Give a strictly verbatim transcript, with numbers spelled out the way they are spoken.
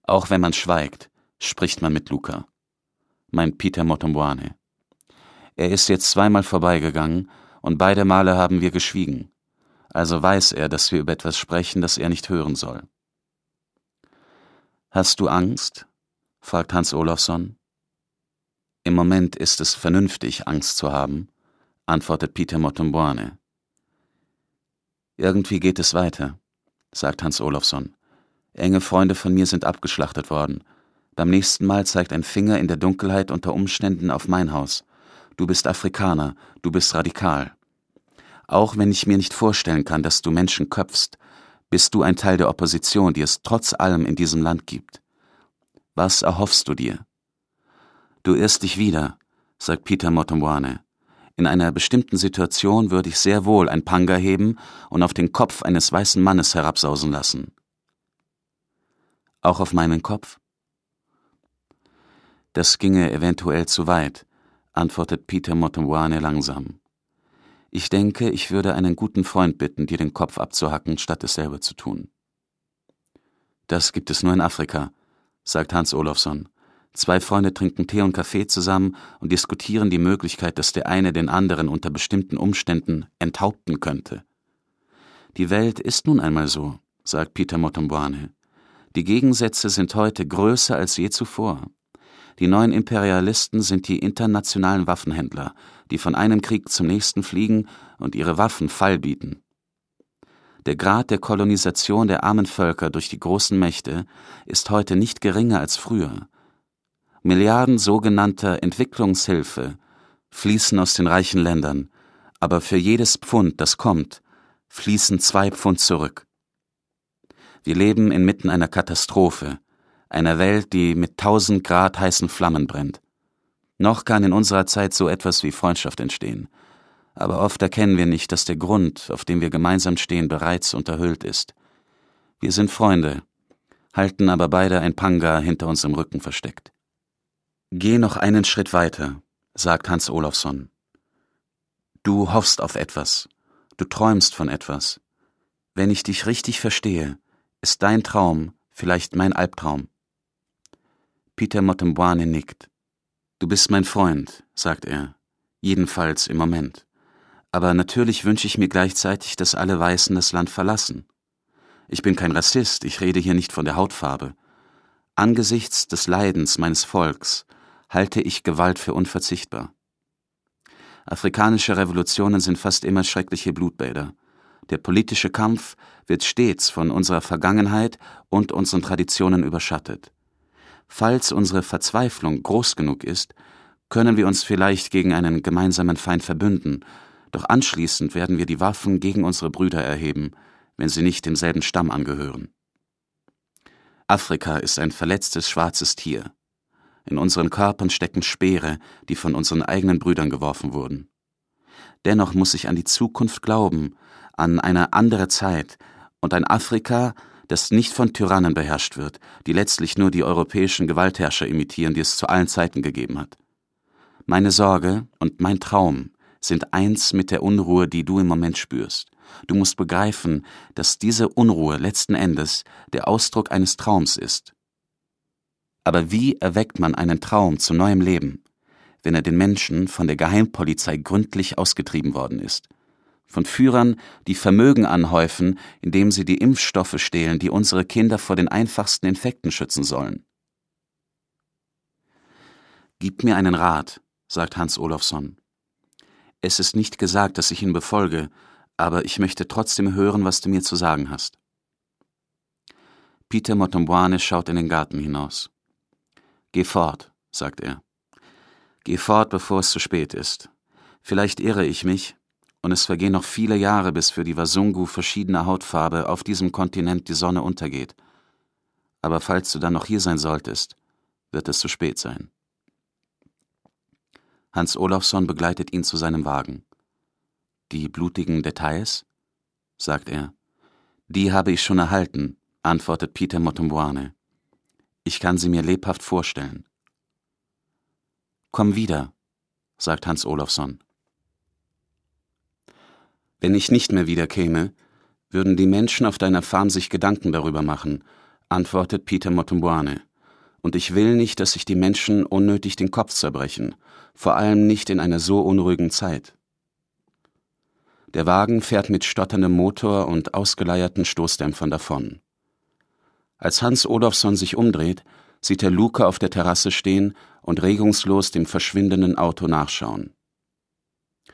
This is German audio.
Auch wenn man schweigt, spricht man mit Luca, meint Peter Motomboane. Er ist jetzt zweimal vorbeigegangen und beide Male haben wir geschwiegen. Also weiß er, dass wir über etwas sprechen, das er nicht hören soll. »Hast du Angst?« fragt Hans Olafsson. »Im Moment ist es vernünftig, Angst zu haben«, antwortet Peter Motomboane. »Irgendwie geht es weiter«, sagt Hans Olafsson. »Enge Freunde von mir sind abgeschlachtet worden. Beim nächsten Mal zeigt ein Finger in der Dunkelheit unter Umständen auf mein Haus. Du bist Afrikaner, du bist radikal. Auch wenn ich mir nicht vorstellen kann, dass du Menschen köpfst, bist du ein Teil der Opposition, die es trotz allem in diesem Land gibt. Was erhoffst du dir?« »Du irrst dich wieder«, sagt Peter Motomboane. »In einer bestimmten Situation würde ich sehr wohl ein Panga heben und auf den Kopf eines weißen Mannes herabsausen lassen.« »Auch auf meinen Kopf?« »Das ginge eventuell zu weit«, antwortet Peter Motomboane langsam. »Ich denke, ich würde einen guten Freund bitten, dir den Kopf abzuhacken, statt es selber zu tun.« »Das gibt es nur in Afrika«, sagt Hans Olafsson. Zwei Freunde trinken Tee und Kaffee zusammen und diskutieren die Möglichkeit, dass der eine den anderen unter bestimmten Umständen enthaupten könnte. »Die Welt ist nun einmal so«, sagt Peter Motomboane. »Die Gegensätze sind heute größer als je zuvor. Die neuen Imperialisten sind die internationalen Waffenhändler, die von einem Krieg zum nächsten fliegen und ihre Waffen Fall bieten. Der Grad der Kolonisation der armen Völker durch die großen Mächte ist heute nicht geringer als früher. Milliarden sogenannter Entwicklungshilfe fließen aus den reichen Ländern, aber für jedes Pfund, das kommt, fließen zwei Pfund zurück. Wir leben inmitten einer Katastrophe, einer Welt, die mit tausend Grad heißen Flammen brennt. Noch kann in unserer Zeit so etwas wie Freundschaft entstehen, aber oft erkennen wir nicht, dass der Grund, auf dem wir gemeinsam stehen, bereits unterhöhlt ist. Wir sind Freunde, halten aber beide ein Panga hinter unserem Rücken versteckt.« »Geh noch einen Schritt weiter«, sagt Hans Olafsson. »Du hoffst auf etwas, du träumst von etwas. Wenn ich dich richtig verstehe, ist dein Traum vielleicht mein Albtraum.« Peter Motomboane nickt. »Du bist mein Freund«, sagt er, »jedenfalls im Moment. Aber natürlich wünsche ich mir gleichzeitig, dass alle Weißen das Land verlassen. Ich bin kein Rassist, ich rede hier nicht von der Hautfarbe. Angesichts des Leidens meines Volks halte ich Gewalt für unverzichtbar. Afrikanische Revolutionen sind fast immer schreckliche Blutbäder. Der politische Kampf wird stets von unserer Vergangenheit und unseren Traditionen überschattet. Falls unsere Verzweiflung groß genug ist, können wir uns vielleicht gegen einen gemeinsamen Feind verbünden, doch anschließend werden wir die Waffen gegen unsere Brüder erheben, wenn sie nicht demselben Stamm angehören. Afrika ist ein verletztes schwarzes Tier. In unseren Körpern stecken Speere, die von unseren eigenen Brüdern geworfen wurden. Dennoch muss ich an die Zukunft glauben, an eine andere Zeit und ein Afrika, das nicht von Tyrannen beherrscht wird, die letztlich nur die europäischen Gewaltherrscher imitieren, die es zu allen Zeiten gegeben hat. Meine Sorge und mein Traum sind eins mit der Unruhe, die du im Moment spürst. Du musst begreifen, dass diese Unruhe letzten Endes der Ausdruck eines Traums ist. Aber wie erweckt man einen Traum zu neuem Leben, wenn er den Menschen von der Geheimpolizei gründlich ausgetrieben worden ist? Von Führern, die Vermögen anhäufen, indem sie die Impfstoffe stehlen, die unsere Kinder vor den einfachsten Infekten schützen sollen. »Gib mir einen Rat«, sagt Hans Olafsson. »Es ist nicht gesagt, dass ich ihn befolge, aber ich möchte trotzdem hören, was du mir zu sagen hast.« Peter Motomboane schaut in den Garten hinaus. »Geh fort«, sagt er. »Geh fort, bevor es zu spät ist. Vielleicht irre ich mich, und es vergehen noch viele Jahre, bis für die Wasungu verschiedener Hautfarbe auf diesem Kontinent die Sonne untergeht. Aber falls du dann noch hier sein solltest, wird es zu spät sein.« Hans Olafsson begleitet ihn zu seinem Wagen. »Die blutigen Details?«, sagt er. »Die habe ich schon erhalten«, antwortet Peter Motomboane. »Ich kann sie mir lebhaft vorstellen.« »Komm wieder«, sagt Hans Olafsson. »Wenn ich nicht mehr wiederkäme, würden die Menschen auf deiner Farm sich Gedanken darüber machen, antwortet Peter Motomboane. Und ich will nicht, dass sich die Menschen unnötig den Kopf zerbrechen, vor allem nicht in einer so unruhigen Zeit. Der Wagen fährt mit stotterndem Motor und ausgeleierten Stoßdämpfern davon. Als Hans Olofsson sich umdreht, sieht er Luke auf der Terrasse stehen und regungslos dem verschwindenden Auto nachschauen.